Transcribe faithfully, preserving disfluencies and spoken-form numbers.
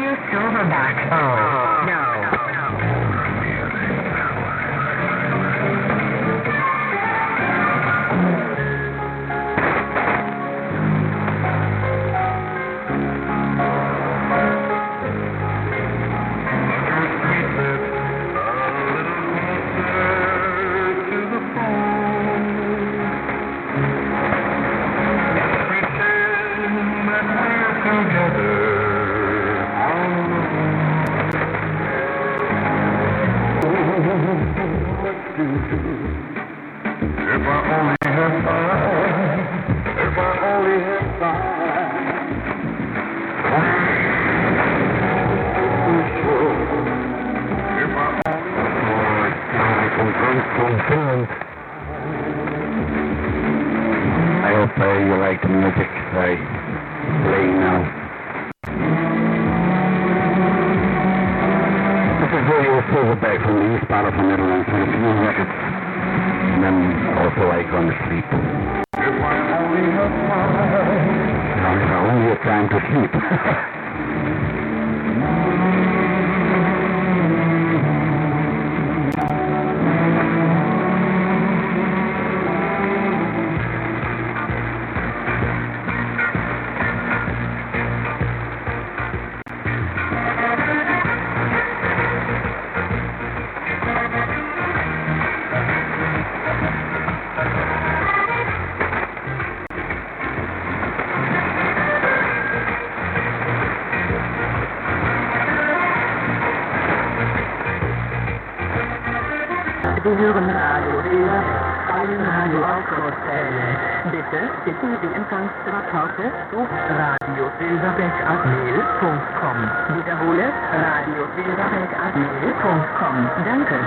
you Silverback. Oh, no. If I only had time, if I only had time, if I only I hope uh, you like the music I playing now. This is Radio Silverback from the east part of the Netherlands with a few records. And then also I gonna sleep. If I only had time. Now if I only had time to sleep. Sie hören Radio Lea, einen Radio-Ausschlussfälle. Bitte bitten Sie Empfangsrapporte auf radio silverback at mail punkt com. Wiederhole radio silverback at mail punkt com. Danke.